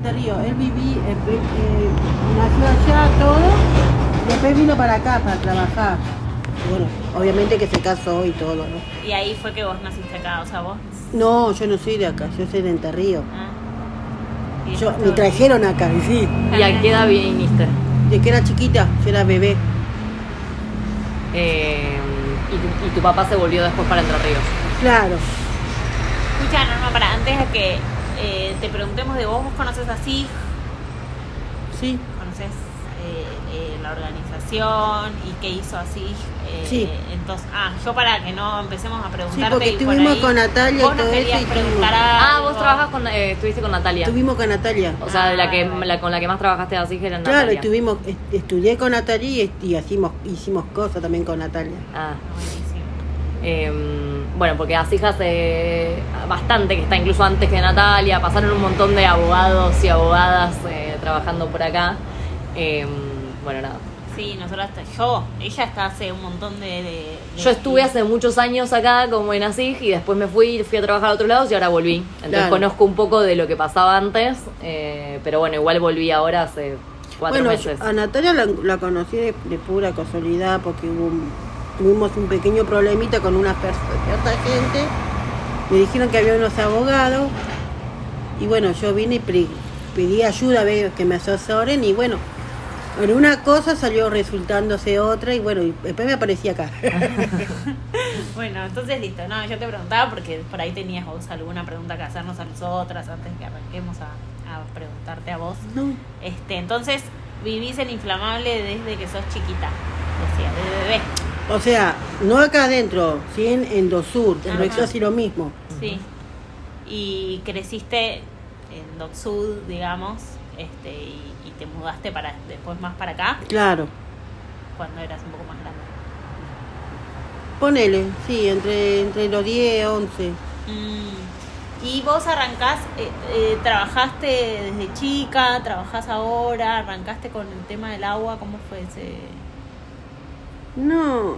De Río, él nació allá todo, después vino para acá para trabajar. Bueno, obviamente que se casó y todo, ¿no? Y ahí fue que vos naciste acá, o sea, vos... No, yo no soy de acá, yo soy de Entre Ríos. Y Me trajeron acá, sí. ¿Y a qué edad viniste? De que era chiquita, yo era bebé. Y tu papá se volvió después para Entre Ríos. Claro. Escucha, Norma, para antes de que te preguntemos de vos conoces a SIG, Sí. conoces la organización y qué hizo SIG. Sí. Entonces, yo para que no empecemos a Sí, preguntarte. porque y por estuvimos ahí, con Natalia y vos todo nos querías eso. preguntar algo. Vos trabajás con, estuviste con Natalia. Estuvimos con Natalia. O sea, Bueno. con la que más trabajaste así era Claro, Natalia. estudié con Natalia y hicimos cosas también con Natalia. Buenísimo. Bueno, porque Así hace bastante que está incluso antes que Natalia. Pasaron un montón de abogados y abogadas trabajando por acá. Bueno, nada. Sí, ella está hace un montón de Yo estuve hace muchos años acá como en ASIG y después me fui a trabajar a otros lados y ahora volví. Entonces Claro. conozco un poco de lo que pasaba antes, pero bueno, igual volví ahora hace 4 meses. A Natalia la conocí de pura casualidad porque tuvimos un pequeño problemita con cierta gente. Me dijeron que había unos abogados y bueno, yo vine y pedí ayuda a ver que me asesoren y bueno, una cosa salió resultándose otra y bueno, y después me aparecí acá. Bueno, entonces listo. No, yo te preguntaba porque por ahí tenías vos alguna pregunta que hacernos a nosotras antes que arranquemos a preguntarte a vos. No. Entonces, vivís en Inflamable desde que sos chiquita, decía, desde bebé. O sea, no acá adentro, sí en Dosur, en Ajá. Rexos y lo mismo. Sí. Y creciste en Doc Sud, digamos, y te mudaste después más para acá, Claro. cuando eras un poco más grande. Ponele, sí, entre los 10, 11. Y vos arrancás, trabajaste desde chica, trabajás ahora, arrancaste con el tema del agua, ¿cómo fue ese? No,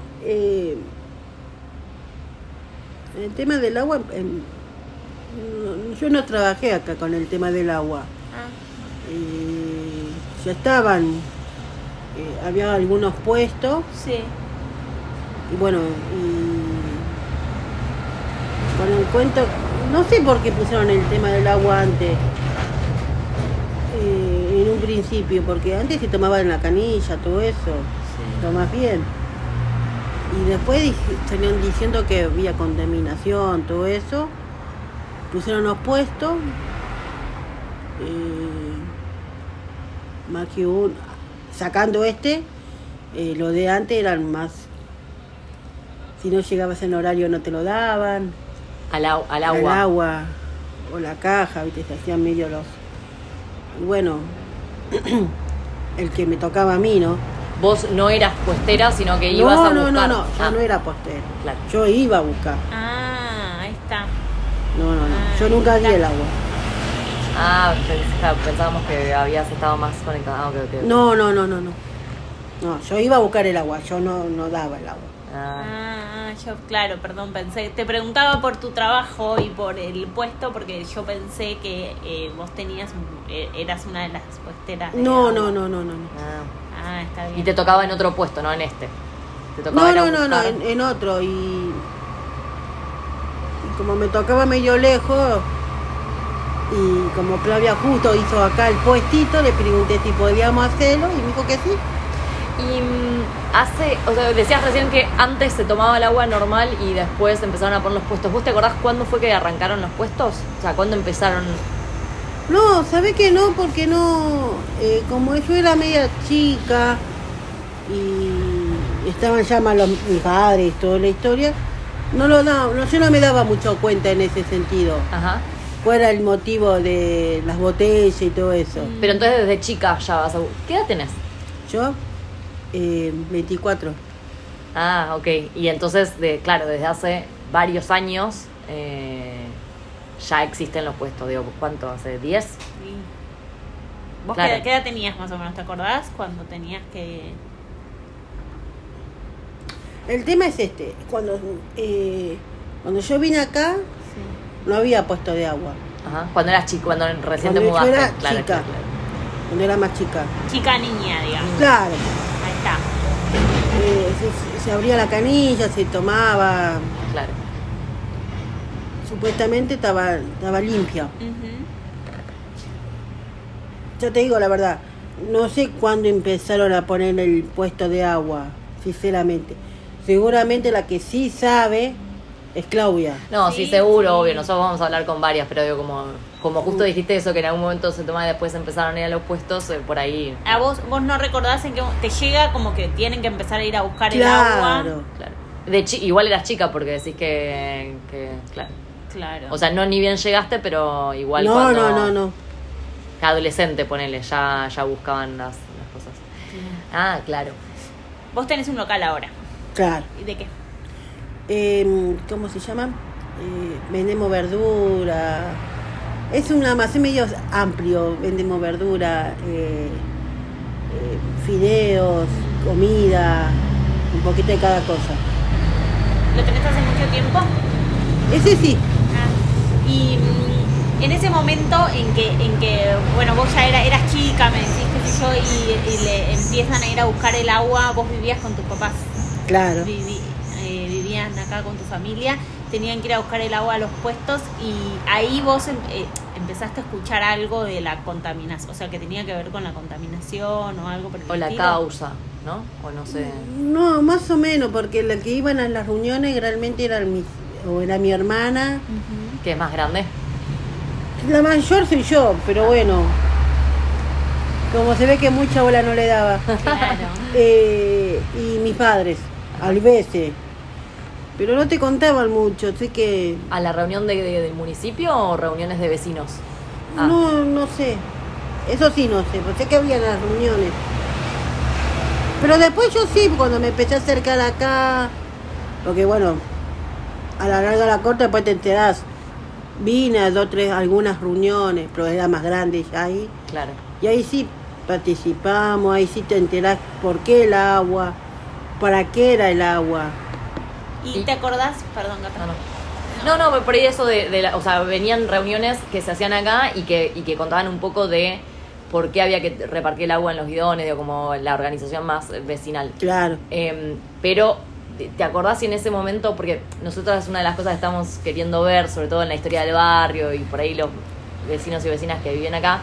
el tema del agua, yo no trabajé acá con el tema del agua. Ya estaban, había algunos puestos Sí. y bueno, con el cuento, no sé por qué pusieron el tema del agua antes, en un principio, porque antes se tomaba en la canilla, todo eso, lo más bien. Y después salían diciendo que había contaminación, todo eso. Pusieron los puestos. Más que sacando lo de antes eran más. Si no llegabas en horario no te lo daban. Al agua. El agua o la caja, ¿viste? Se hacían medio los. Y bueno, el que me tocaba a mí, ¿no? Vos no eras puestera, sino que ibas a buscar. No, yo no era postero. Claro. Yo iba a buscar. Ahí está. No. Yo nunca di el agua. Pensábamos que habías estado más conectada. Ok. No. No, yo iba a buscar el agua, yo no daba el agua. Yo, claro, perdón, te preguntaba por tu trabajo y por el puesto, porque yo pensé que vos eras una de las puesteras. No. Está bien. Y te tocaba en otro puesto, no en este. Te tocaba ir a No, buscar. en otro. Y como me tocaba medio lejos, y como Flavia justo hizo acá el puestito, le pregunté si podíamos hacerlo y me dijo que sí. Y decías recién que antes se tomaba el agua normal y después empezaron a poner los puestos. ¿Vos te acordás cuándo fue que arrancaron los puestos? O sea, ¿cuándo empezaron? No, ¿sabés que no? Porque no, como yo era media chica y estaban ya mal mis padres, toda la historia, yo no me daba mucho cuenta en ese sentido. Ajá. ¿Cuál era el motivo de las botellas y todo eso? Pero entonces desde chica ya vas a... ¿Qué edad tenés? Yo, 24. Ok. Y entonces, claro, desde hace varios años ya existen los puestos. Digo, ¿cuánto? ¿Hace 10? Sí. ¿Vos Claro. qué edad tenías más o menos? ¿Te acordás cuando tenías que...? El tema es cuando yo vine acá, no había puesto de agua. Ajá. Cuando eras chico, cuando recién Cuando te yo mudaste. era Claro, chica. claro. Cuando era más chica. Chica niña, digamos. Claro. Ahí está. Se abría la canilla, se tomaba. Claro. Supuestamente estaba limpia. Ujú. Yo te digo la verdad, no sé cuándo empezaron a poner el puesto de agua, sinceramente. Seguramente la que sí sabe es Claudia. No, Sí, sí, seguro, sí. obvio. Nosotros vamos a hablar con varias, pero digo, como justo dijiste eso, que en algún momento se tomaba y después empezaron a ir a los puestos, por ahí. A vos no recordás en que te llega como que tienen que empezar a ir a buscar el Claro. agua. Claro. Igual eras chica porque decís que claro. Claro. O sea, no ni bien llegaste, pero igual No, cuando... no. Adolescente, ponele, ya buscaban las cosas. Ah, claro. Vos tenés un local ahora. Claro. ¿Y de qué? ¿Cómo se llama? Vendemos verdura. Es un almacén medio amplio. Vendemos verdura, fideos, comida, un poquito de cada cosa. ¿Lo tenés hace mucho tiempo? Ese sí. Ah, y en ese momento en que bueno, vos ya eras chica, me decís, qué sé yo, y le empiezan a ir a buscar el agua, vos vivías con tus papás. Claro. Vivían acá con tu familia, tenían que ir a buscar el agua a los puestos y ahí vos empezaste a escuchar algo de la contaminación, o sea, que tenía que ver con la contaminación o algo por el O la estilo. causa, ¿no? O no sé. No, más o menos, porque la que iban a las reuniones realmente era mi hermana. Ujú. ¿Qué es más grande? La mayor soy yo, pero bueno, como se ve que mucha bola no le daba. Claro. Y mis padres, a veces. Pero no te contaban mucho, sé que... ¿A la reunión del municipio o reuniones de vecinos? Ah. No sé. Eso sí no sé, porque sé que había las reuniones. Pero después yo sí, cuando me empecé a acercar acá, porque bueno, a la larga la corta después te enterás. Vine a algunas reuniones, pero era más grande ya ahí. Claro. Y ahí sí participamos, ahí sí te enterás por qué el agua, para qué era el agua. ¿Y te acordás? Perdón, Gata. No, por ahí eso o sea, venían reuniones que se hacían acá y que contaban un poco de por qué había que repartir el agua en los bidones, digo, como la organización más vecinal. Claro. Pero, ¿te acordás si en ese momento, porque nosotros es una de las cosas que estamos queriendo ver, sobre todo en la historia del barrio y por ahí los vecinos y vecinas que viven acá,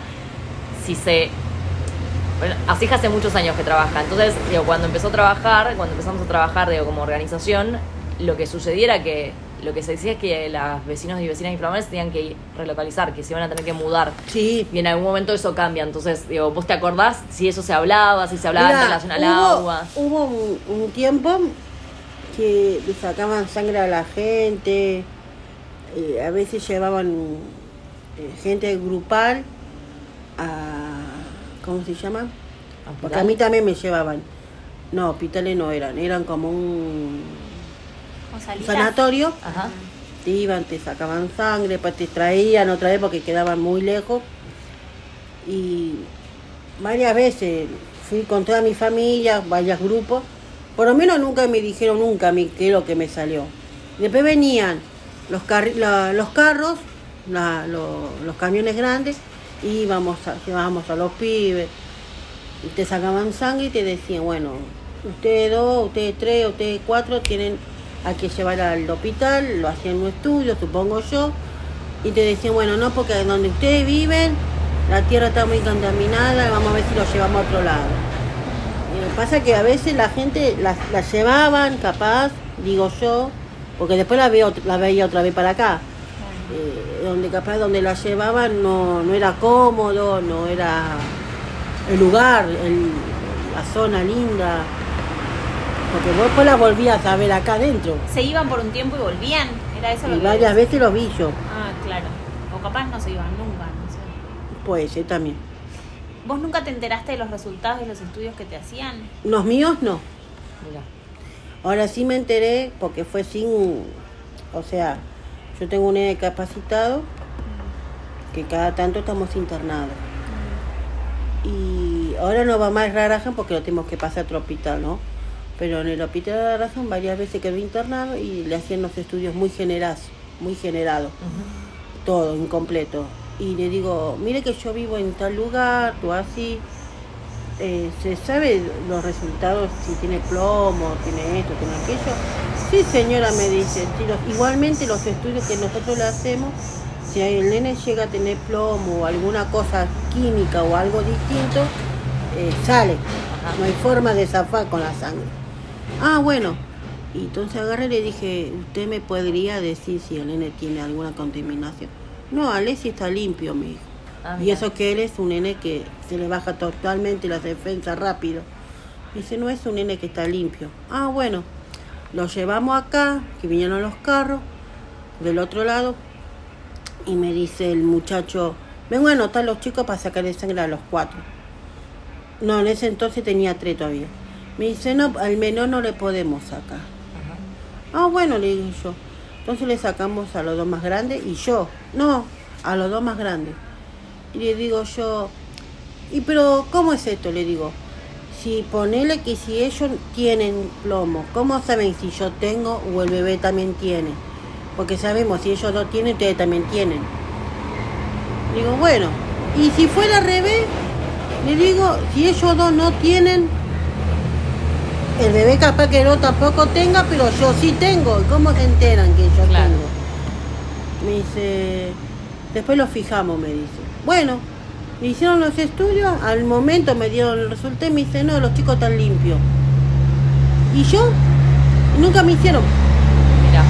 bueno, Asija hace muchos años que trabaja, entonces, digo, cuando empezamos a trabajar, digo, como organización, lo que sucediera que lo que se decía es que los vecinos y vecinas inflables tenían que relocalizar, que se iban a tener que mudar. Sí. Y en algún momento eso cambia. Entonces, digo, ¿vos te acordás si eso se hablaba, si se hablaba Mirá, en relación al agua? Hubo un tiempo que le sacaban sangre a la gente, a veces llevaban gente grupal a... ¿Cómo se llama? Porque a mí también me llevaban. No, hospitales no eran como un sanatorio. Ajá. Te iban, te sacaban sangre, después te traían otra vez porque quedaban muy lejos. Y varias veces fui con toda mi familia, varios grupos. Por lo menos nunca me dijeron a mí qué es lo que me salió. Después venían los carros, los camiones grandes, y llevábamos a los pibes. Y te sacaban sangre y te decían, bueno, ustedes 2, ustedes 3, ustedes 4 hay que llevar al hospital, lo hacían un estudio, supongo yo, y te decían, bueno, no, porque donde ustedes viven, la tierra está muy contaminada, vamos a ver si lo llevamos a otro lado. Pasa que a veces la gente la llevaban, capaz, digo yo, porque después la veía otra vez para acá. Donde la llevaban no era cómodo, no era el lugar, la zona linda. Porque vos después la volvías a ver acá adentro. ¿Se iban por un tiempo y volvían? ¿Era eso lo Y que varias veces los vi yo. Ah, claro. O capaz no se iban nunca, no sé. Puede ser también. ¿Vos nunca te enteraste de los resultados de los estudios que te hacían? Los míos no. Mira. Ahora sí me enteré porque fue o sea, yo tengo un discapacitado que cada tanto estamos internados. Y ahora no va más a Rarajan porque lo tenemos que pasar a otro hospital, ¿no? Pero en el hospital de Rarajan varias veces quedó internado y le hacían los estudios muy generados. Uh-huh. todo, incompleto. Y le digo, mire que yo vivo en tal lugar, tú así. ¿Se sabe los resultados si tiene plomo, tiene esto, tiene aquello? Sí, señora, me dice. Sí, igualmente los estudios que nosotros le hacemos, si el nene llega a tener plomo o alguna cosa química o algo distinto, sale. Ajá. No hay forma de zafar con la sangre. Ah, bueno. Y entonces agarré y le dije, ¿usted me podría decir si el nene tiene alguna contaminación? No, Alessi está limpio, me dijo. Ah, Y mira. eso que él es un nene que se le baja totalmente las defensas rápido. Dice, no es un nene que está limpio. Ah, bueno, lo llevamos acá, que vinieron los carros, del otro lado, y me dice el muchacho, vengo a anotar los chicos para sacarle sangre a los 4. No, en ese entonces tenía 3 todavía. Me dice, no, al menor no le podemos sacar. Ajá. Ah, bueno, le digo yo. Entonces le sacamos a los 2 más grandes y yo. No, a los 2 más grandes. Y le digo yo, ¿y pero cómo es esto? Le digo, si ponele que si ellos tienen plomo, ¿cómo saben si yo tengo o el bebé también tiene? Porque sabemos, si ellos 2 tienen, ustedes también tienen. Le digo, bueno, y si fuera al revés, le digo, si ellos 2 no tienen, el bebé capaz que no tampoco tenga, pero yo sí tengo. ¿Cómo se enteran que yo Claro. tengo? Me dice, después lo fijamos, me dice. Bueno, me hicieron los estudios, al momento me dieron el resultado y me dice, no, los chicos están limpios. ¿Y yo? Nunca me hicieron. Mira,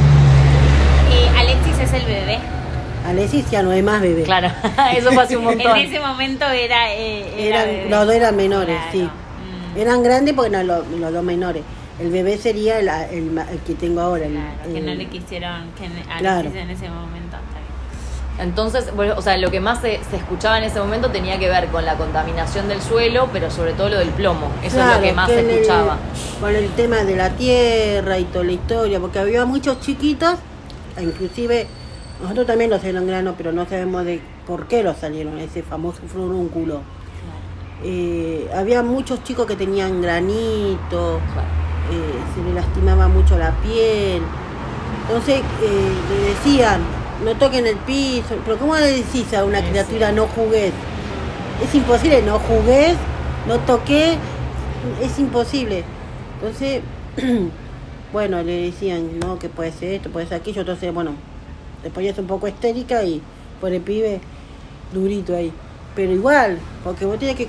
Alexis es el bebé. Alexis ya no es más bebé. claro, eso fue hace un montón. En ese momento era bebé. Los 2 eran menores, Claro. sí. Eran grandes porque no, los 2 menores. El bebé sería el que tengo ahora. Claro, que no le quisieron que Alexis Claro. en ese momento. Está bien. Entonces, bueno, o sea, lo que más se escuchaba en ese momento tenía que ver con la contaminación del suelo, pero sobre todo lo del plomo. Eso es lo que más se escuchaba. Con el tema de la tierra y toda la historia, porque había muchos chiquitos, inclusive nosotros también los salieron granos, pero no sabemos de por qué los salieron, ese famoso furúnculo. Había muchos chicos que tenían granito, se le lastimaba mucho la piel. Entonces le decían, no toquen el piso, pero ¿cómo le decís a una criatura no jugués? Es imposible, no jugués, no toqué, es imposible. Entonces, bueno, le decían, no, que puede ser esto, puede ser aquello, entonces, bueno, después ya es un poco histérica y por el pibe durito ahí. Pero igual, porque vos tienes que...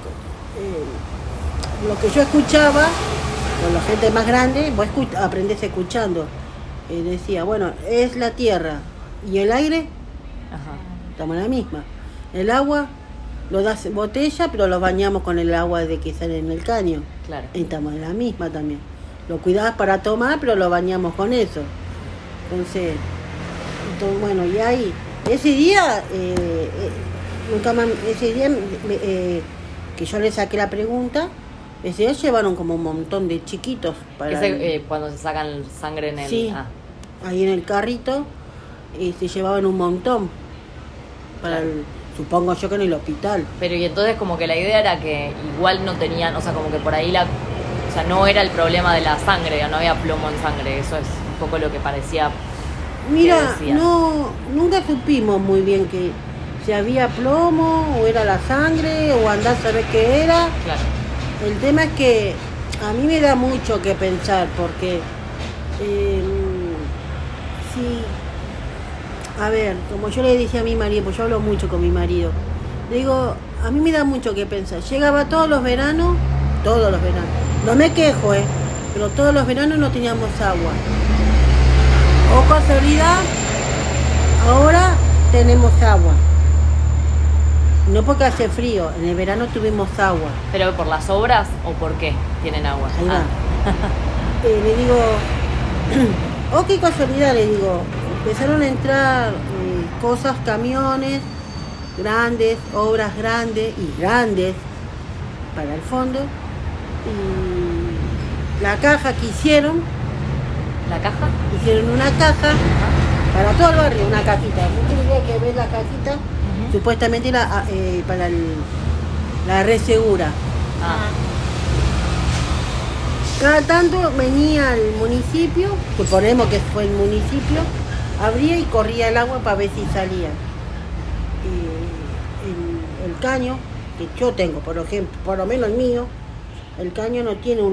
lo que yo escuchaba, con la gente más grande, vos aprendés escuchando. Decía, bueno, es la tierra y el aire, Ajá. estamos en la misma. El agua, lo das botella, pero lo bañamos con el agua de que sale en el caño. Claro. Y estamos en la misma también. Lo cuidabas para tomar, pero lo bañamos con eso. Entonces bueno, y ahí, ese día, nunca más, ese día que yo le saqué la pregunta, ese día llevaron como un montón de chiquitos para Cuando se sacan sangre en el... Sí. Ah, ahí en el carrito, se llevaban un montón para Claro. supongo yo que en el hospital. pero y entonces como que la idea era que igual no tenían, o sea, como que por ahí o sea, no era el problema de la sangre, no había plomo en sangre, eso es un poco lo que parecía. Mira, decían? nunca supimos muy bien que si había plomo o era la sangre o andar a saber qué era. Claro. El tema es que a mí me da mucho que pensar porque a ver, como yo le decía a mi marido, pues yo hablo mucho con mi marido, le digo, a mí me da mucho que pensar. Llegaba todos los veranos, no me quejo, pero todos los veranos no teníamos agua. O casualidad, ahora tenemos agua. No porque hace frío, en el verano tuvimos agua. ¿Pero por las obras o por qué tienen agua? Ahí va. Ah, Le digo, oh, qué casualidad, le digo. Empezaron a entrar cosas, camiones grandes, obras grandes y grandes para el fondo. Y la caja que hicieron ¿la caja? hicieron una caja para todo el barrio, una cajita. Mucha idea que ves la cajita, supuestamente era para la red segura. Ah, Cada tanto venía el municipio, suponemos que fue el municipio, abría y corría el agua para ver si salía. caño que yo tengo, por ejemplo, por lo menos el mío, el caño no tiene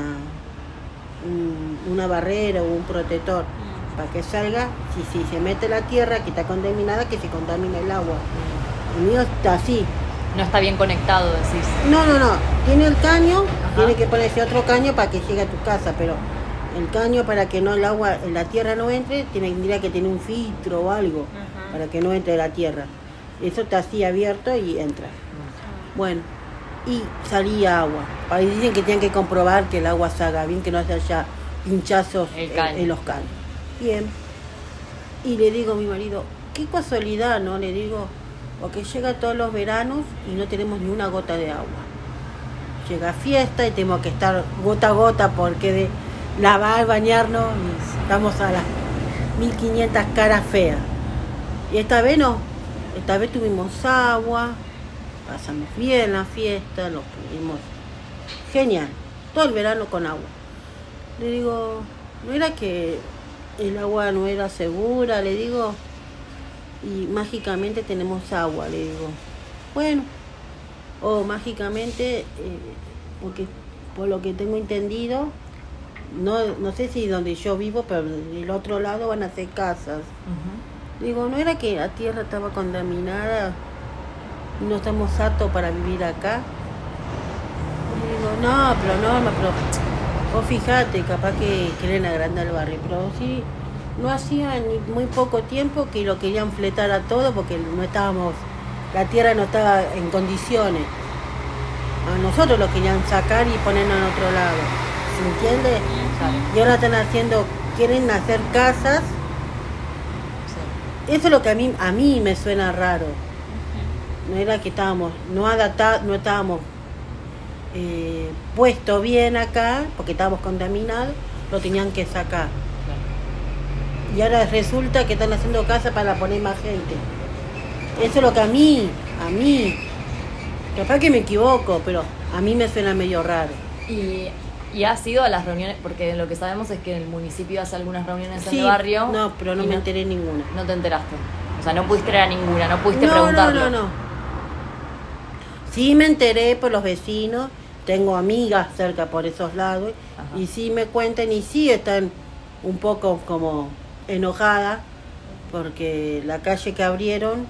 una barrera o un protector para que salga, si se mete la tierra que está contaminada, que se contamina el agua. El mío está así. No está bien conectado, decís. No, tiene el caño, Ajá. tiene que ponerse otro caño para que llegue a tu casa, pero el caño para que no el agua, la tierra no entre, tendría que tener un filtro o algo Ajá. para que no entre la tierra. Eso está así abierto y entra. Bueno, y salía agua. Ahí dicen que tienen que comprobar que el agua salga bien, que no haya pinchazos en los caños. Bien. Y le digo a mi marido, qué casualidad, ¿no? Le digo, porque llega todos los veranos y no tenemos ni una gota de agua. Llega fiesta y tenemos que estar gota a gota porque de lavar, bañarnos, y estamos a las 1500 caras feas. Y esta vez no, esta vez tuvimos agua, pasamos bien la fiesta, lo pudimos genial, todo el verano con agua. Le digo, ¿no era que el agua no era segura? Le digo, y mágicamente tenemos agua, le digo. Bueno, o mágicamente, porque por lo que tengo entendido, no sé si donde yo vivo, pero del otro lado van a hacer casas. Digo, ¿no era que la tierra estaba contaminada y no estamos aptos para vivir acá? Y digo, no, pero vos fijate, capaz que quieren agrandar el barrio, pero sí, no hacía ni muy poco tiempo que lo querían fletar a todo porque no estábamos, la tierra no estaba en condiciones. A nosotros lo querían sacar y ponernos en otro lado, ¿se entiende? Y ahora están haciendo, quieren hacer casas. Eso es lo que a mí me suena raro. No era que estábamos, no estábamos puesto bien acá, porque estábamos contaminados, lo tenían que sacar. Y ahora resulta que están haciendo casa para poner más gente. Eso es lo que a mí, capaz que me equivoco, pero a mí me suena medio raro. Y has ido a las reuniones, porque lo que sabemos es que el municipio hace algunas reuniones en el Sí, barrio. no, pero no me enteré ninguna. No te enteraste. O sea, no pudiste ir a ninguna, no pudiste preguntarlo. No. Sí me enteré por los vecinos, tengo amigas cerca por esos lados, Ajá. y sí me cuentan y sí están un poco como enojadas porque la calle que abrieron,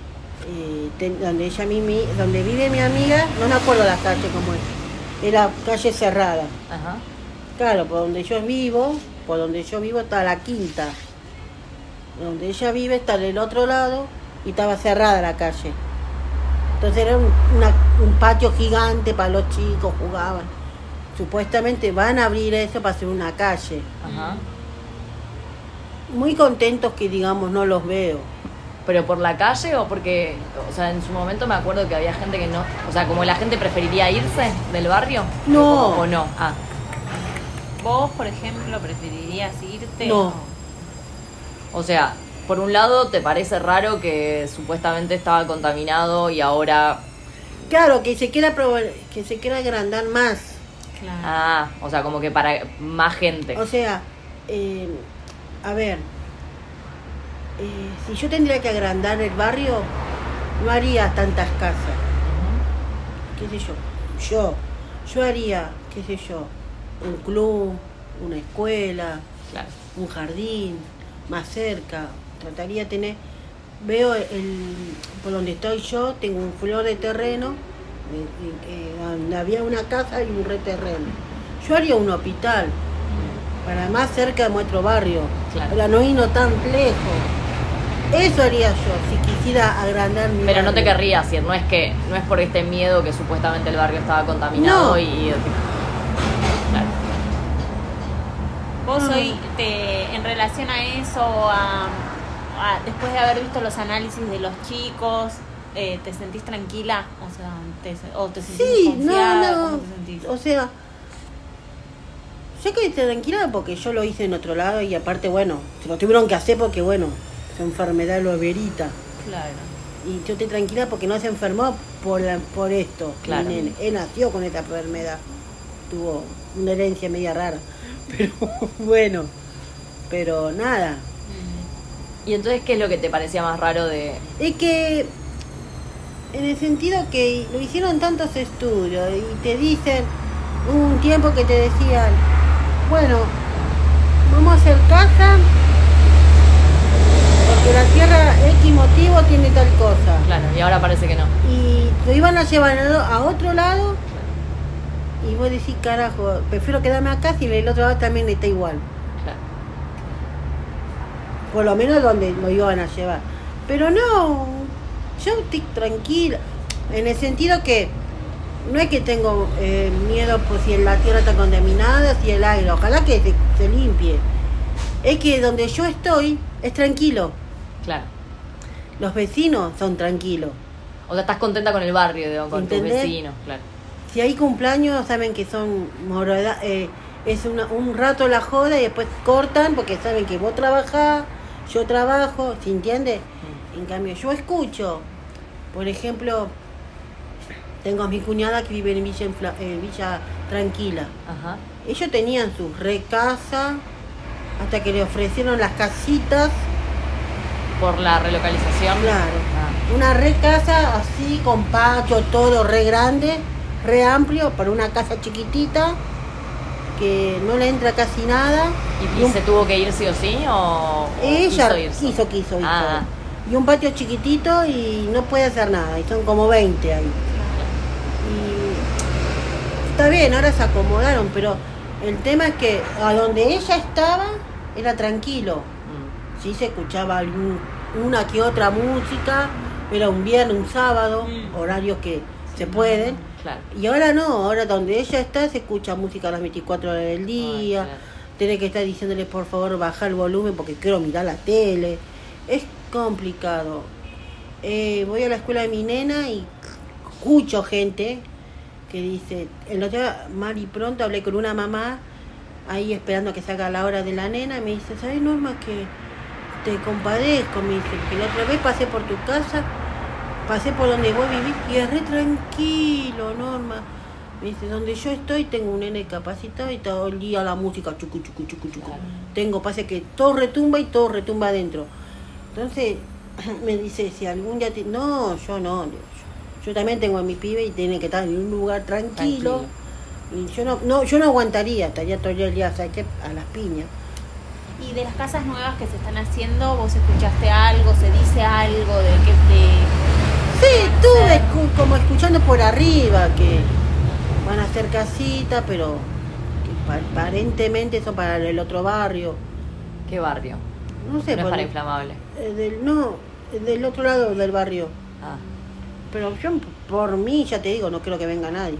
donde vive mi amiga, no me acuerdo la calle como es, era calle cerrada. Ajá. Claro, por donde yo vivo está la quinta. Donde ella vive está del otro lado y estaba cerrada la calle. Entonces era un patio gigante para los chicos, jugaban. Supuestamente van a abrir eso para hacer una calle. Ajá. Muy contentos que digamos no los veo. ¿Pero por la calle o porque, o sea, en su momento me acuerdo que había gente que no, o sea, como la gente preferiría irse del barrio? No. ¿O no? Ah. ¿Vos, por ejemplo, preferirías irte? No. O sea, por un lado, ¿te parece raro que supuestamente estaba contaminado y ahora... Claro, que se quiera agrandar más. Claro. Ah, o sea, como que para más gente. O sea, a ver, si yo tendría que agrandar el barrio, no haría tantas casas. ¿Qué sé yo? Yo haría, qué sé yo, un club, una escuela, Claro. un jardín, más cerca. Trataría de tener, veo por donde estoy yo, tengo un flor de terreno, donde había una casa y un reterreno. Yo haría un hospital, para más cerca de nuestro barrio, Claro. para no irnos tan lejos. Eso haría yo, si quisiera agrandar mi Pero no te barrio. querrías ir, no es por este miedo que supuestamente el barrio estaba contaminado No. y... Claro. Vos hoy, en relación a eso, después de haber visto los análisis de los chicos, ¿te sentís tranquila? O sea, ¿te sentís Sí, desconfiada? no, ¿Cómo te sentís? o sea, yo quedé tranquila porque yo lo hice en otro lado y aparte, bueno, se lo tuvieron que hacer porque, bueno, su enfermedad lo verita. Claro. Y yo estoy tranquila porque no se enfermó por esto. Claro. Mi nene. Él nació con esta enfermedad. Tuvo una herencia media rara. Pero bueno, pero nada. ¿Y entonces qué es lo que te parecía más raro de...? Es que en el sentido que lo hicieron tantos estudios y te dicen, hubo un tiempo que te decían, bueno, vamos a hacer caja porque la tierra X motivo tiene tal cosa. Claro, y ahora parece que no. Y lo iban a llevar a otro lado y vos decís, carajo, prefiero quedarme acá si el otro lado también está igual. Claro. Por lo menos donde lo iban a llevar. Pero no, yo estoy tranquila, en el sentido que no es que tengo miedo por si la tierra está contaminada, si el aire, ojalá que se limpie. Es que donde yo estoy es tranquilo. Claro. Los vecinos son tranquilos. O sea, estás contenta con el barrio, digo, con tus ¿Entendés? vecinos, claro. Si hay cumpleaños, saben que son es un rato la joda y después cortan porque saben que vos trabajás, yo trabajo, ¿se entiende? En cambio, yo escucho, por ejemplo, tengo a mi cuñada que vive en Villa Tranquila. Ajá. Ellos tenían su recasa hasta que le ofrecieron las casitas. Por la relocalización. Claro. Ah. Una recasa así, con patio, todo re grande, re amplio, para una casa chiquitita, que no le entra casi nada. ¿Y se tuvo que ir sí o sí? ¿O ella quiso irse? quiso. Ah. Y un patio chiquitito y no puede hacer nada, y son como 20 ahí. Y está bien, ahora se acomodaron, pero el tema es que a donde ella estaba era tranquilo. Sí se escuchaba una que otra música, era un viernes, un sábado, horarios que se pueden. Claro. Y ahora no, ahora donde ella está se escucha música a las 24 horas del día. Ay, claro. Tiene que estar diciéndole por favor bajar el volumen porque quiero mirar la tele. Es complicado. Voy a la escuela de mi nena y escucho gente que dice, el otro día mal y pronto hablé con una mamá ahí esperando que se haga la hora de la nena y me dice, ¿sabes, Norma, que te compadezco? Me dice, que la otra vez pasé por tu casa, pasé por donde vos vivís y es re tranquilo, Norma. Me dice, donde yo estoy tengo un nene capacitado y todo el día la música chucu, chucu, chucu, chucu. Claro. Tengo, pasa que todo retumba y todo retumba adentro. Entonces me dice, si algún día no, yo no, yo también tengo a mi pibe y tiene que estar en un lugar tranquilo. Y yo no aguantaría, estaría todo el día, ¿sabes qué? A las piñas. Y de las casas nuevas que se están haciendo, ¿vos escuchaste algo? ¿Se dice algo de que Sí, estuve como escuchando por arriba que van a hacer casitas, pero que aparentemente son para el otro barrio. ¿Qué barrio? No sé, No es para inflamable. Del otro lado del barrio. Ah. Pero yo, por mí, ya te digo, no creo que venga nadie.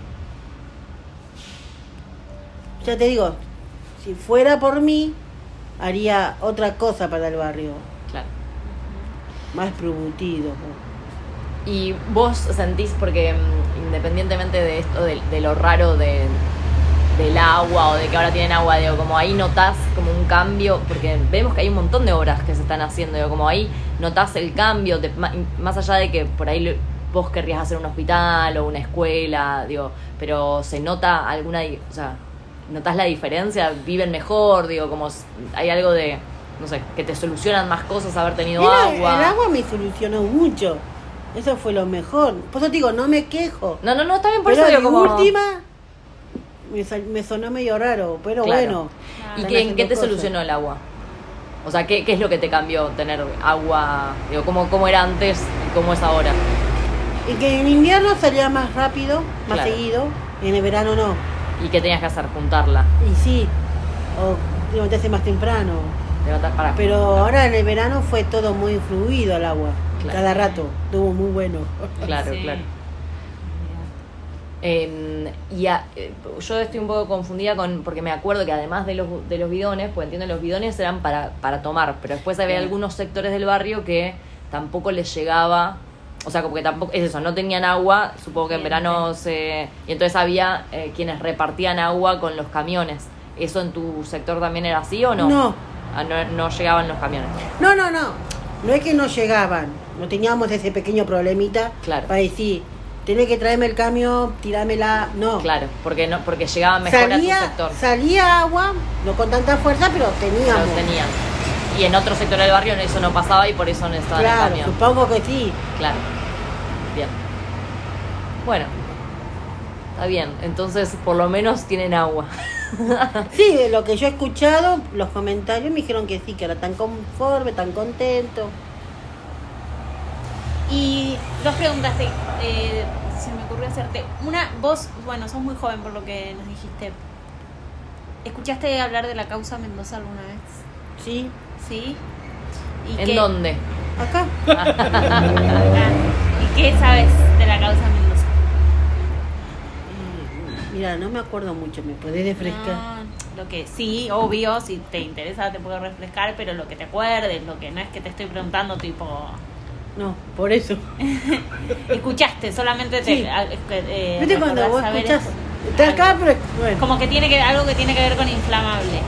Ya te digo, si fuera por mí, haría otra cosa para el barrio. Claro. Más productivo. Y vos sentís, porque independientemente de esto, de lo raro del agua o de que ahora tienen agua, digo, como ahí notás como un cambio, porque vemos que hay un montón de obras que se están haciendo, digo, como ahí notás el cambio, más allá de que por ahí vos querrías hacer un hospital o una escuela, digo, pero se nota alguna, o sea, ¿notás la diferencia? ¿Viven mejor? Digo, como hay algo de, no sé, que te solucionan más cosas haber tenido agua. El agua me solucionó mucho. Eso fue lo mejor. Por eso te digo, no me quejo. No, está bien, por Pero eso digo de como... última me sonó medio raro, pero Claro. bueno. ¿Y están en qué te haciendo solucionó cosas. el agua? O sea, ¿qué es lo que te cambió tener agua? Digo, ¿cómo era antes y cómo es ahora? Y que en invierno salía más rápido, más Claro. seguido, y en el verano no. ¿Y qué tenías que hacer? Juntarla. Y sí, o levantarse más temprano. Levantar para... Pero ahora en el verano fue todo muy fluido el agua. Claro. Cada rato, estuvo muy bueno. Claro, Sí. claro. Yo estoy un poco confundida porque me acuerdo que además de los bidones, pues entiendo los bidones eran para tomar, pero después había Sí. algunos sectores del barrio que tampoco les llegaba, o sea, como que tampoco, es eso, no tenían agua, supongo que en Bien, verano y entonces había quienes repartían agua con los camiones. ¿Eso en tu sector también era así o no? No, No llegaban los camiones. no. No es que no llegaban. No teníamos ese pequeño problemita Claro. para decir, tenés que traerme el camión, tirámela. No. Claro, porque llegaban mejor a tu sector. Salía agua, no con tanta fuerza, pero teníamos. Los tenían. Y en otro sector del barrio eso no pasaba y por eso no estaban en Claro, camión. supongo que sí. Claro. Bien. Bueno, está bien. Entonces, por lo menos tienen agua. Sí, de lo que yo he escuchado, los comentarios me dijeron que sí, que era tan conforme, tan contento. Y dos preguntas se me ocurrió hacerte. Una, vos, bueno, sos muy joven por lo que nos dijiste. ¿Escuchaste hablar de la causa Mendoza alguna vez? Sí, ¿Sí? ¿En dónde? acá. Acá. ¿Y qué sabes de la causa Mendoza? Mira, no me acuerdo mucho, ¿me podés refrescar? No, lo que sí, obvio, si te interesa te puedo refrescar, pero lo que te acuerdes, lo que no es que te estoy preguntando tipo... No, por eso. Escuchaste, solamente Sí. ¿Viste cuando vos saber escuchás? eso. Está acá, pero bueno. Como que algo que tiene que ver con inflamable.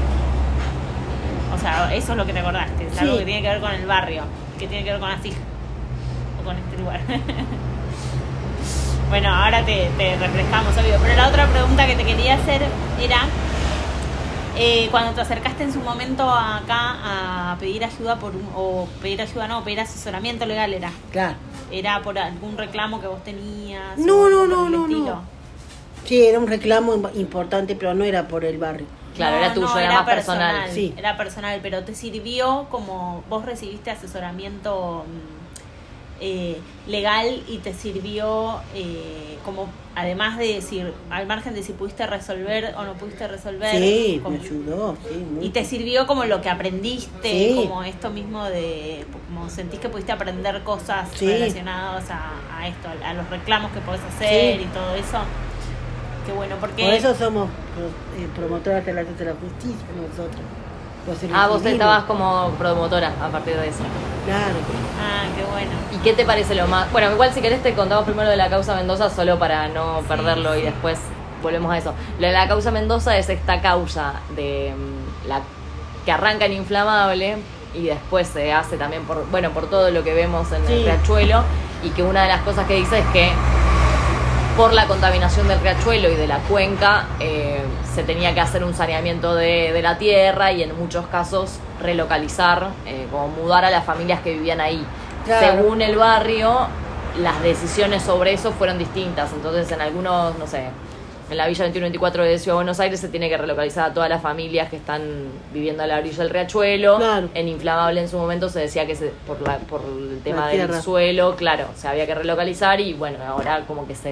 O sea, eso es lo que te acordaste. Es algo Sí. que tiene que ver con el barrio, que tiene que ver con Asís o con este lugar. Bueno, ahora te refrescamos, obvio. Pero la otra pregunta que te quería hacer era, cuando te acercaste en su momento acá a pedir ayuda pedir asesoramiento legal, ¿era por algún reclamo que vos tenías? No, o no, por no, el no, estilo? no. Sí, era un reclamo importante, pero no era por el barrio. Claro, era tuyo, era más personal. Sí. Era personal, pero te sirvió como vos recibiste asesoramiento legal y te sirvió como, además de decir, al margen de si pudiste resolver o no pudiste resolver. Sí, como, me ayudó, sí. Mucho. y te sirvió como lo que aprendiste, Sí. como esto mismo de, como sentís que pudiste aprender cosas Sí. relacionadas a esto, a los reclamos que podés hacer Sí. y todo eso. Qué bueno, porque... Por eso somos promotoras de la justicia nosotros. Los Vos civiles. estabas como promotora a partir de eso. Claro. Ah, qué bueno. ¿Y qué te parece lo más...? Bueno, igual si querés te contamos primero de la causa Mendoza solo para no perderlo y después volvemos a eso. Lo de la causa Mendoza es esta causa de la que arranca en Inflamable y después se hace también por todo lo que vemos en el Sí. Riachuelo, y que una de las cosas que dice es que por la contaminación del riachuelo y de la cuenca se tenía que hacer un saneamiento de la tierra y en muchos casos relocalizar, como mudar a las familias que vivían ahí. Claro. Según el barrio, las decisiones sobre eso fueron distintas. Entonces en algunos, no sé, en la Villa 21-24 de Ciudad de Buenos Aires se tiene que relocalizar a todas las familias que están viviendo a la orilla del riachuelo. Claro. En Inflamable en su momento se decía que por el tema del tierra. suelo, claro, se había que relocalizar y bueno, ahora como que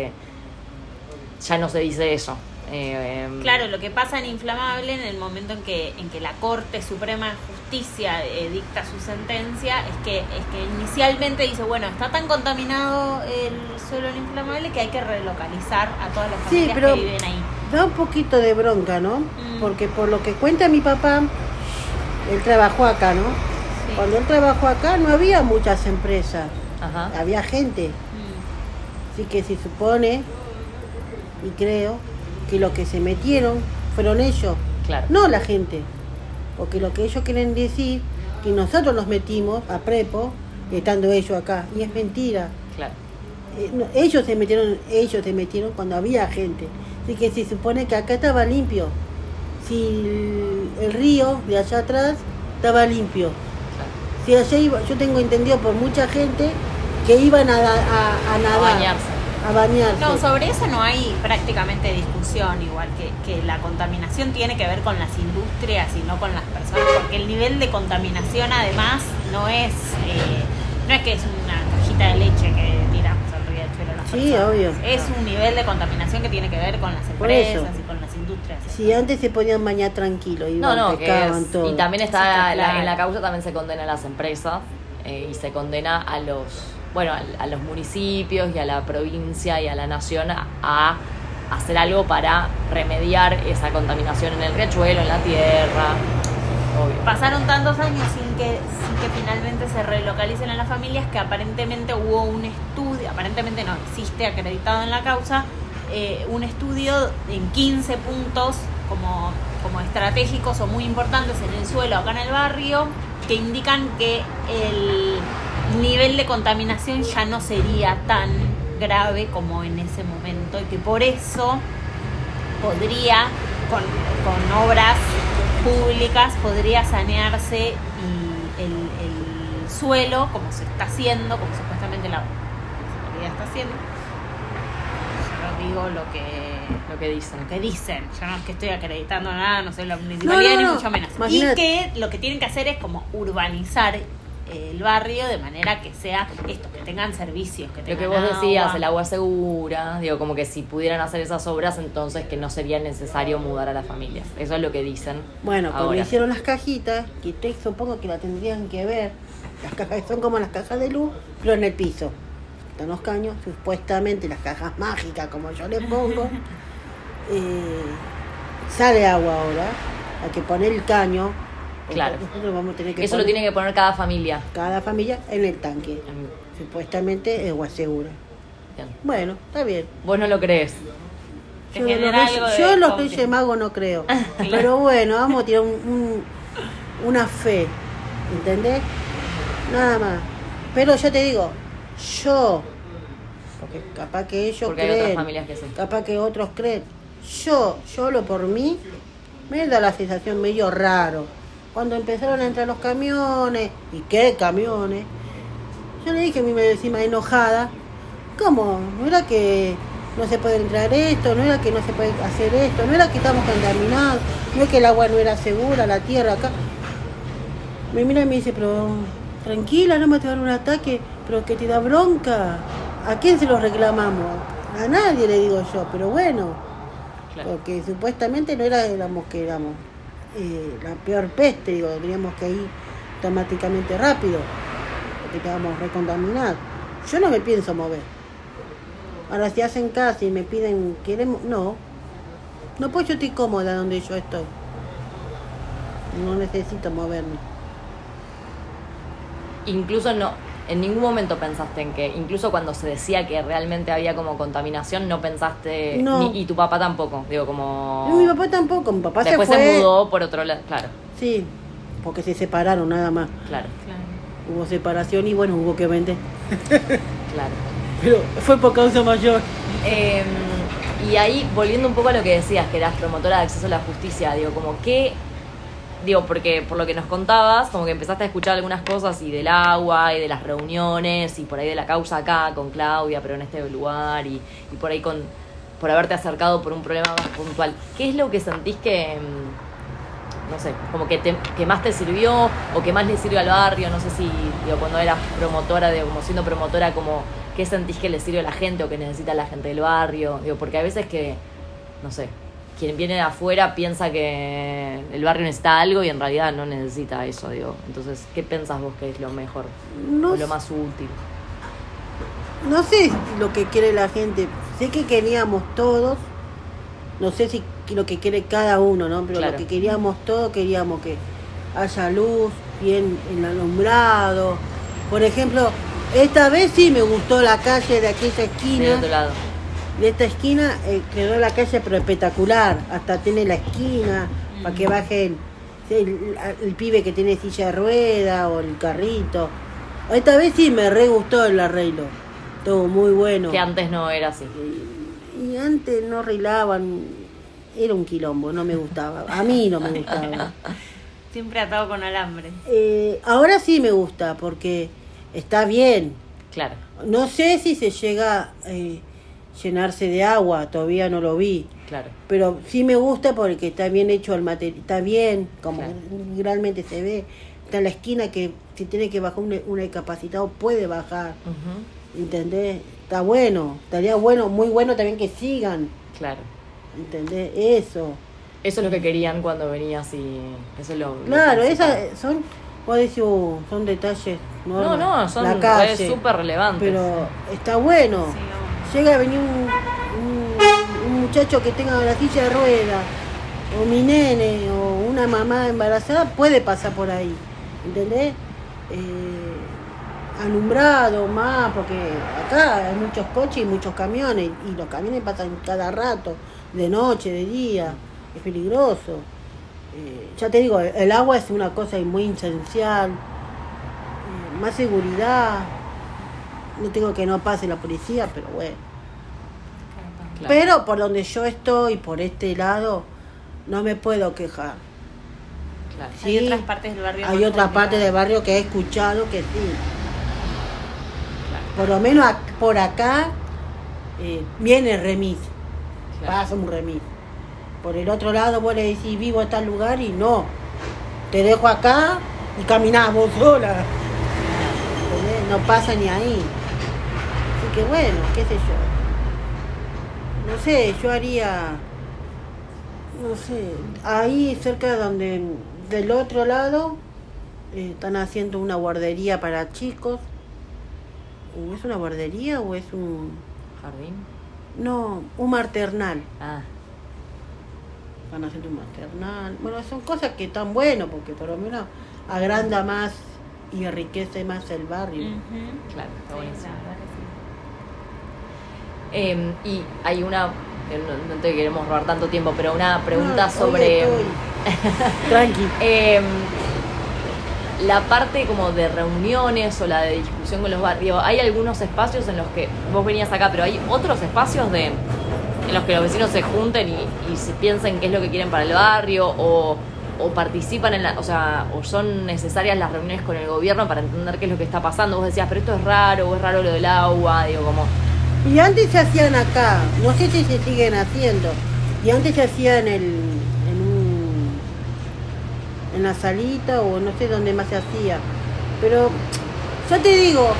ya no se dice eso. Claro, lo que pasa en Inflamable en el momento en que la Corte Suprema de Justicia dicta su sentencia es que inicialmente dice, bueno, está tan contaminado el suelo en Inflamable que hay que relocalizar a todas las Sí, familias pero que viven ahí. da un poquito de bronca, ¿no? Porque por lo que cuenta mi papá, él trabajó acá, ¿no? Sí. Cuando él trabajó acá no había muchas empresas, Ajá. había gente. Así que se supone, y creo, que lo que se metieron fueron ellos, Claro. no la gente. Porque lo que ellos quieren decir, que nosotros los metimos a prepo, estando ellos acá, y es mentira. Claro. Ellos se metieron cuando había gente. Así que se supone que acá estaba limpio. Si el río de allá atrás estaba limpio. Claro. Si allá iba, yo tengo entendido por mucha gente que iban a nadar, A bañarse. a bañarse. No, sobre eso no hay prácticamente discusión, igual que la contaminación tiene que ver con las industrias y no con las personas, porque el nivel de contaminación además no es que es una cajita de leche que tiramos al riachuelo a las Sí, personas. obvio. Es un nivel de contaminación que tiene que ver con las Por eso. empresas y con las industrias. Si antes se podían bañar tranquilo, iban, No, pescaban que todo. y también Eso está claro. en la causa también se condena a las empresas y se condena a los municipios y a la provincia y a la nación a hacer algo para remediar esa contaminación en el riachuelo, en la tierra. Obvio. Pasaron tantos años sin que finalmente se relocalicen a las familias que aparentemente hubo un estudio, aparentemente no existe acreditado en la causa, un estudio en 15 puntos como estratégicos o muy importantes en el suelo acá en el barrio, que indican que el nivel de contaminación ya no sería tan grave como en ese momento y que por eso podría, con obras públicas, podría sanearse y el suelo, como se está haciendo, como supuestamente la autoridad está haciendo, digo Lo que dicen. que dicen. Yo no es que estoy acreditando nada, no soy la municipalidad ni mucho menos. Imagínate. Y que lo que tienen que hacer es como urbanizar el barrio de manera que sea esto, que tengan servicios, que Lo tengan que vos decías, agua. el agua segura, digo, como que si pudieran hacer esas obras, entonces que no sería necesario mudar a las familias. Eso es lo que dicen. Bueno, cuando ahora. hicieron las cajitas, que te supongo que la tendrían que ver, las cajas son como las cajas de luz, pero en el piso. Están los caños, supuestamente las cajas mágicas, como yo les pongo. Sale agua ahora, hay que poner el caño. Claro. Nosotros vamos a tener que Eso lo poner tiene que poner cada familia. cada familia en el tanque. Mm, Supuestamente es agua segura. bien. Bueno, está bien. Vos no lo crees. Te Yo en genera algo de yo en los confianza. Reyes Magos no creo. Pero bueno, vamos a tirar una fe. ¿Entendés? Nada más. Pero ya te digo, yo, porque capaz que ellos Porque hay creen, otras familias que sí. capaz que otros creen. Yo lo por mí, me da la sensación medio raro. Cuando empezaron a entrar los camiones, ¿y qué camiones? Yo le dije a mi vecina enojada, ¿cómo? ¿No era que no se puede entrar esto? ¿No era que no se puede hacer esto? ¿No era que estamos contaminados? ¿No es que el agua no era segura, la tierra acá? Me mira y me dice, pero tranquila, no me te va a dar un ataque, pero que te da bronca. ¿A quién se lo reclamamos? A nadie, le digo yo, pero bueno, Claro. porque supuestamente no éramos que éramos la peor peste, digo, teníamos que ir automáticamente rápido, porque estábamos recontaminados. Yo no me pienso mover. Ahora si hacen caso y me piden, queremos, no, pues yo estoy cómoda donde yo estoy. No necesito moverme. Incluso no, en ningún momento pensaste en que, incluso cuando se decía que realmente había como contaminación, no pensaste, No. y tu papá tampoco, digo, como... Mi papá tampoco, mi papá Después se fue. se mudó por otro lado, claro, Sí, porque se separaron nada más. claro, Claro. Hubo separación y bueno, hubo que vender. claro. Pero fue por causa mayor. Y ahí, volviendo un poco a lo que decías, que eras promotora de acceso a la justicia, digo, como que... Digo, porque por lo que nos contabas, como que empezaste a escuchar algunas cosas y del agua y de las reuniones y por ahí de la causa acá con Claudia, pero en este lugar y por ahí por haberte acercado por un problema más puntual. ¿Qué es lo que sentís que, no sé, como que más te sirvió o que más le sirve al barrio? No sé si, digo, cuando eras promotora, digo, como siendo promotora, como qué sentís que le sirve a la gente o que necesita la gente del barrio, digo, porque a veces que, no sé, quien viene de afuera piensa que el barrio necesita algo y en realidad no necesita eso, digo. Entonces, ¿qué pensás vos que es lo mejor No o lo más útil? No sé lo que quiere la gente. Sé que queríamos todos. No sé si lo que quiere cada uno, ¿no? Pero Claro. lo que queríamos todos, queríamos que haya luz, bien el alumbrado. Por ejemplo, esta vez sí me gustó la calle de aquella De esquina. otro lado. De esta esquina quedó la calle pero espectacular. Hasta tiene la esquina para que baje el pibe que tiene silla de rueda o el carrito. Esta vez sí me re gustó el arreglo. Todo muy bueno. Que antes no era así. Y antes no arreglaban. Era un quilombo, no me gustaba. A mí no me gustaba. Siempre atado con alambre. Ahora sí me gusta porque está bien. Claro. No sé si se llega llenarse de agua, todavía no lo vi. Claro. Pero sí me gusta porque está bien hecho el material, está bien, como Claro. realmente se ve. Está en la esquina que si tiene que bajar un discapacitado puede bajar, Ujú. ¿entendés? Está bueno, estaría bueno, muy bueno también que sigan, Claro. ¿entendés? Eso. Eso es lo que querían cuando venías y eso es lo Claro, principal. esas son, vos decís, son detalles. No, son la calle, súper relevantes. pero está bueno. Sí, vamos. Llega a venir un muchacho que tenga la silla de rueda, o mi nene, o una mamá embarazada, puede pasar por ahí, ¿entendés? Alumbrado más, porque acá hay muchos coches y muchos camiones, y los camiones pasan cada rato, de noche, de día, es peligroso. Ya te digo, el agua es una cosa muy esencial, más seguridad. No tengo que no pase la policía, pero bueno. Claro. Pero por donde yo estoy, por este lado, no me puedo quejar. Claro. Hay Sí, otras partes del barrio. hay más otra parte del complicadas. barrio que he escuchado que sí. Claro. Por lo menos por acá viene el remis, Claro. pasa un remis. Por el otro lado vos le decís vivo a tal lugar y no, te dejo acá y caminás vos sola. ¿Entendés? No pasa ni ahí. Así que bueno, qué sé yo. No sé, yo haría, no sé, ahí cerca donde, del otro lado, están haciendo una guardería para chicos. ¿Es una guardería o es un...? ¿Jardín? No, un maternal. Ah, Van haciendo un maternal. Bueno, son cosas que están buenas porque por lo menos agranda más y enriquece más el barrio. Ujú. claro, está Sí, buenísimo. la verdad que sí. Y hay una, no te queremos robar tanto tiempo, pero una pregunta No, sobre hoy estoy tranqui. la parte como de reuniones o la de discusión con los barrios. Hay algunos espacios en los que vos venías acá, pero hay otros espacios en los que los vecinos se junten y se piensen qué es lo que quieren para el barrio o participan en o sea, o son necesarias las reuniones con el gobierno para entender qué es lo que está pasando. Vos decías, pero esto es raro, o es raro lo del agua, digo, como... Y antes se hacían acá, no sé si se siguen haciendo. Y antes se hacían en la salita o no sé dónde más se hacía. Pero yo te digo,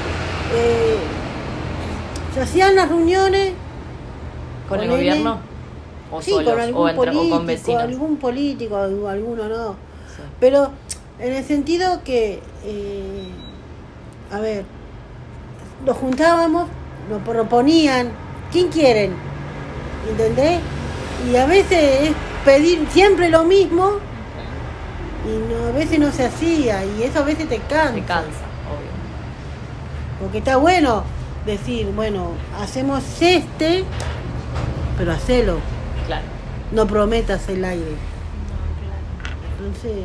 se hacían las reuniones ¿Con el ponele, gobierno? ¿O sí, solos? con algún O político, con vecinos? algún político, alguno no. Sí. Pero en el sentido que, a ver, nos juntábamos, nos proponían, ¿quién quieren? ¿Entendés? Y a veces es pedir siempre lo mismo y a veces no se hacía y eso a veces te cansa. Te cansa, obvio. Porque está bueno decir, bueno, hacemos pero hacelo, Claro. no prometas el aire. No, claro. Entonces,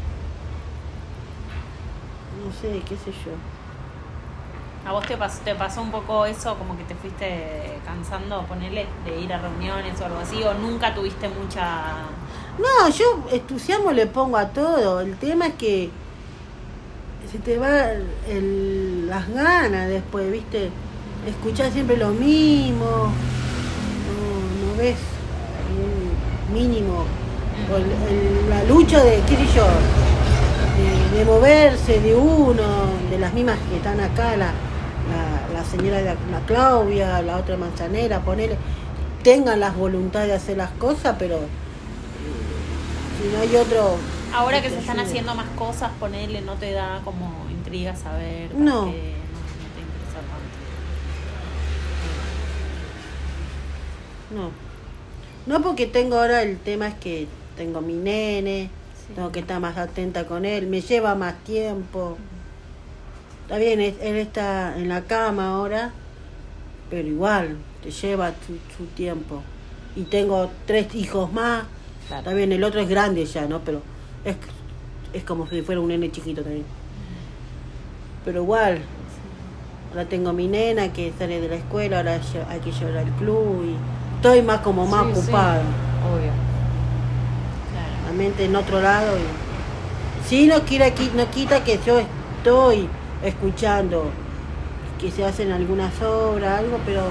no sé, qué sé yo. ¿A vos te pasó un poco eso, como que te fuiste cansando, ponerle, de ir a reuniones o algo así? ¿O nunca tuviste mucha...? No, yo entusiasmo le pongo a todo. El tema es que se te va las ganas después, ¿viste? Escuchar siempre lo mismo. No ves un mínimo. O la lucha de, qué sé yo, de moverse de uno, de las mismas que están acá, la señora de la Claudia, la otra manzanera, ponele, tengan las voluntades de hacer las cosas, pero si no hay otro... Ahora que se te están ayude. haciendo más cosas, ponerle, ¿no te da como intriga saber? No. No te interesa tanto. No, porque tengo ahora el tema es que tengo mi nene, Sí. tengo que estar más atenta con él, me lleva más tiempo. Está bien, él está en la cama ahora, pero igual te lleva su tiempo. Y tengo 3 hijos más, Claro. está bien, el otro es grande ya, ¿no? Pero es como si fuera un nene chiquito también. Pero igual, ahora tengo mi nena que sale de la escuela, ahora hay que llevar al club y estoy más como más Sí, sí, ocupada. obvio. Claro. La mente en otro lado. Y... sí, no quita que yo estoy escuchando que se hacen algunas obras, algo, pero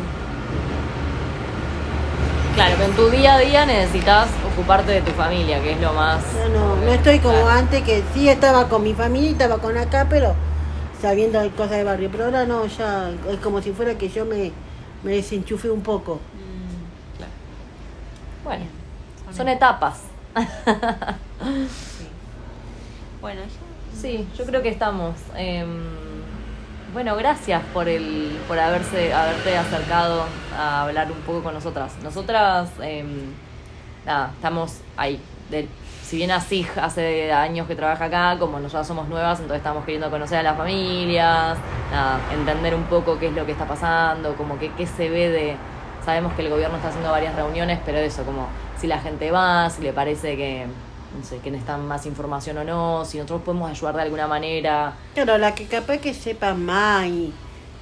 Claro, pero en tu día a día necesitas ocuparte de tu familia, que es lo más... no estoy como Claro. antes, que sí estaba con mi familia, estaba con acá, pero sabiendo hay cosas de barrio. Pero ahora no, ya es como si fuera que yo me desenchufé un poco. Claro. Bueno, Son son etapas. Sí. Bueno, Sí, yo creo que estamos. Bueno, gracias por haberte acercado a hablar un poco con nosotras. Nosotras, nada, estamos ahí. Si bien así hace años que trabaja acá, como nosotras somos nuevas, entonces estamos queriendo conocer a las familias, nada, entender un poco qué es lo que está pasando, como que qué se ve de... Sabemos que el gobierno está haciendo varias reuniones, pero eso, como si la gente va, si le parece que, no sé, que necesitan más información o no, si nosotros podemos ayudar de alguna manera. Claro, la que capaz que sepa más y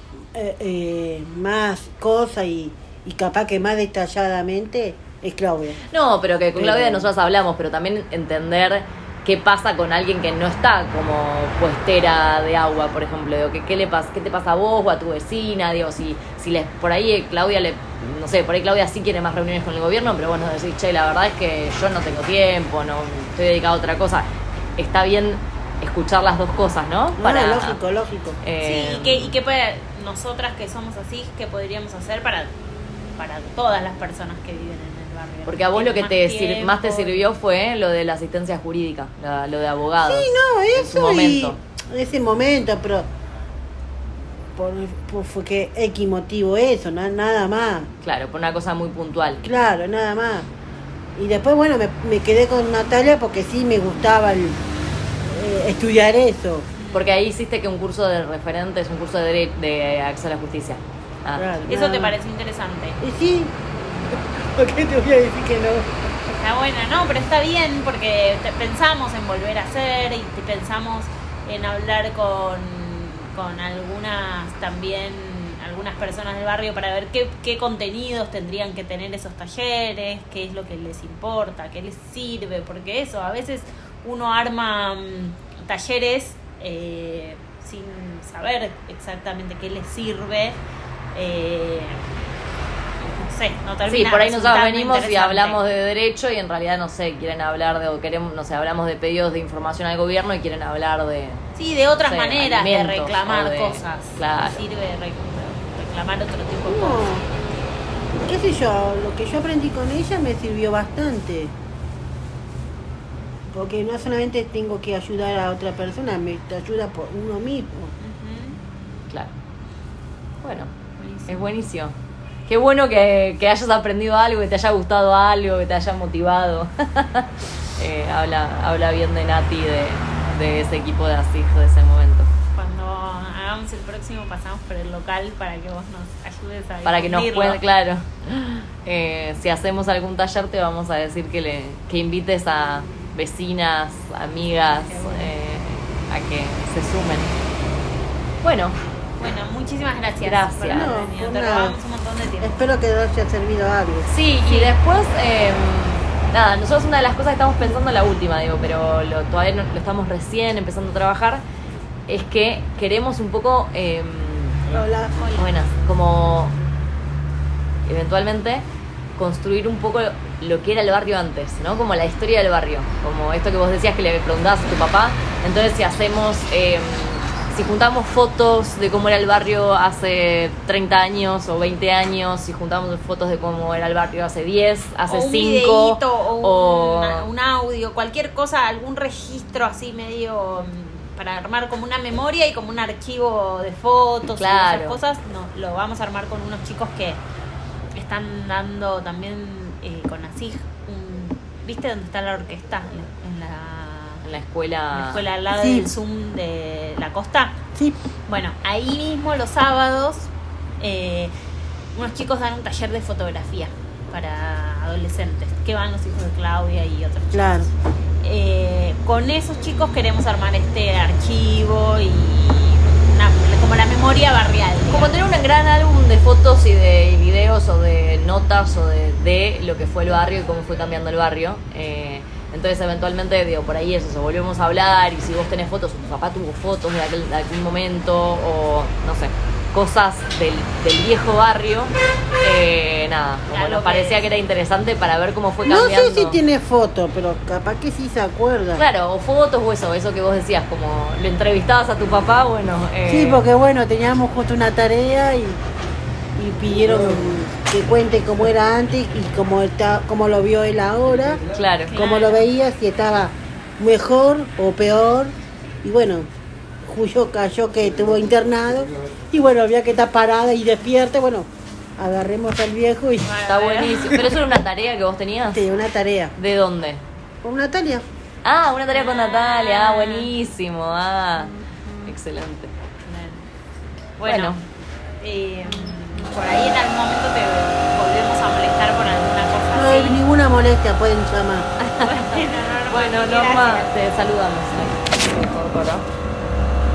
más cosas y capaz que más detalladamente es Claudia. No, pero que con Claudia Pero- nosotros hablamos, pero también entender qué pasa con alguien que no está como puestera de agua, por ejemplo. Digo, ¿qué te pasa a vos o a tu vecina? Digo, si por ahí Claudia no sé, por ahí Claudia sí quiere más reuniones con el gobierno, pero bueno, decís, che, la verdad es que yo no tengo tiempo, no estoy dedicado a otra cosa. Está bien escuchar las dos cosas, ¿no? Lógico. Sí, y que nosotras que somos así, ¿qué podríamos hacer para todas las personas que viven en el barrio? Porque a vos lo que más te tiempo. sirvió fue lo de la asistencia jurídica, lo de abogados. Sí, no, en su eso momento. en ese momento, pero fue que X motivo eso, nada más. Claro, por una cosa muy puntual. Claro, nada más. Y después, bueno, me quedé con Natalia porque sí me gustaba estudiar eso. Porque ahí hiciste que un curso de referentes, un curso de acceso a la justicia. Ah. Claro, Eso nada te más. pareció interesante. Y sí, ¿por qué te voy a decir que no? Está buena, no, pero está bien porque pensamos en volver a hacer y pensamos en hablar con algunas personas del barrio para ver qué contenidos tendrían que tener esos talleres, qué es lo que les importa, qué les sirve, porque eso, a veces uno arma talleres sin saber exactamente qué les sirve. No sé, no termina. Sí, por ahí nosotros resultando venimos y interesante. hablamos de derecho y en realidad, no sé, quieren hablar o queremos, no sé, hablamos de pedidos de información al gobierno y quieren hablar de... Sí, de otras no sé, maneras de alimentos reclamar o de- cosas. claro. Sirve reclamar otro tipo de cosas. No, qué sé yo, lo que yo aprendí con ella me sirvió bastante. Porque no solamente tengo que ayudar a otra persona, me te ayuda por uno mismo. Ujú. Claro. Bueno, Buenísimo. es buenísimo. Qué bueno que hayas aprendido algo, que te haya gustado algo, que te haya motivado. Habla bien de Nati, de ese equipo de ASIG de ese momento. Cuando hagamos el próximo pasamos por el local para que vos nos ayudes a Para que nos difundirlo. pueda, claro. Si hacemos algún taller te vamos a decir que invites a vecinas, amigas, a que se sumen. Bueno, Bueno, muchísimas gracias. Gracias. por haber No, venido. por Te nada. robamos un montón de tiempo. Espero que te haya servido algo. sí, y después, nada, nosotros una de las cosas que estamos pensando, la última, digo, pero todavía no, lo estamos recién empezando a trabajar, es que queremos un poco, Hola. buenas, como eventualmente construir un poco lo que era el barrio antes, ¿no? Como la historia del barrio, como esto que vos decías que le preguntabas a tu papá. Entonces, si hacemos, si juntamos fotos de cómo era el barrio hace 30 años o 20 años, si juntamos fotos de cómo era el barrio hace 10, hace O un 5, videíto, o un audio, cualquier cosa, algún registro así medio para armar como una memoria y como un archivo de fotos Claro. y esas cosas. No, lo vamos a armar con unos chicos que están dando también con ASIG ¿viste dónde está la orquesta? En la en la escuela. al lado Sí. del Zoom de la costa. Sí, Bueno, ahí mismo los sábados unos chicos dan un taller de fotografía para adolescentes, que van los hijos de Claudia y otros chicos. claro. Con esos chicos queremos armar este archivo y como la memoria barrial. Como tener un gran álbum de fotos y de videos o de notas o de lo que fue el barrio y cómo fue cambiando el barrio. Entonces eventualmente, digo, por ahí eso, volvemos a hablar y si vos tenés fotos o tu papá tuvo fotos de aquel momento o no sé, cosas del viejo barrio, nada, como Claro nos parecía que era interesante para ver cómo fue No cambiando. sé si tiene foto, pero capaz que sí se acuerda. Claro, o fotos o eso que vos decías, como lo entrevistabas a tu papá, bueno. Sí, porque bueno, teníamos justo una tarea y pidieron que cuente cómo era antes y cómo lo vio él ahora, Claro. cómo lo veía, si estaba mejor o peor. Y bueno, Julio cayó que estuvo internado y bueno, había que estar parada y despierta. Bueno, agarremos al viejo y Está buenísimo. Pero eso era una tarea que vos tenías. sí, una tarea. ¿De dónde? Con Natalia. Ah, una tarea con Natalia. Ah, buenísimo. Ah, excelente. Bueno, por ahí en algún momento te volvemos a molestar por alguna cosa No hay así. ninguna molestia, pueden llamar. Bueno, Bueno, gracias. Norma, te saludamos. Ay, por favor.